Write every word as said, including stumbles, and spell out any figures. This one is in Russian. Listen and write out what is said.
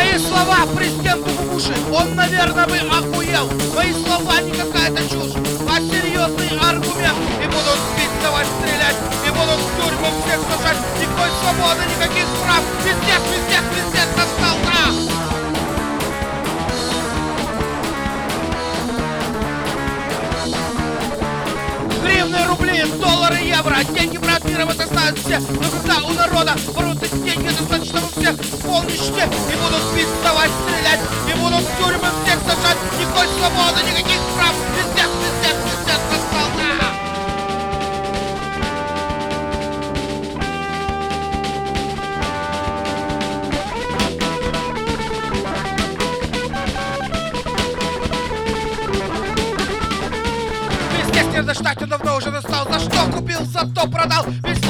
Мои слова президенту в уши, он, наверное, бы охуел. Мои слова не какая-то чушь, а серьезный аргумент. И будут бить, давать, стрелять, и будут в тюрьму всех сажать. Никакой свободы, никаких прав. Пиздец, пиздец, пиздец, настал, да! Гривны, рубли, доллары, евро. Деньги, брат, миром это знают все. Но когда у народа воруют эти деньги, достаточно у всех в полной нищете. И будут бить, давать, стрелять, и будут в тюрьмы всех сажать. Никакой свободы, никаких прав. Пиздец, пиздец, пиздец, настал, да! Пиздец, не за что, давно уже настал. За что купил, за то продал. Везде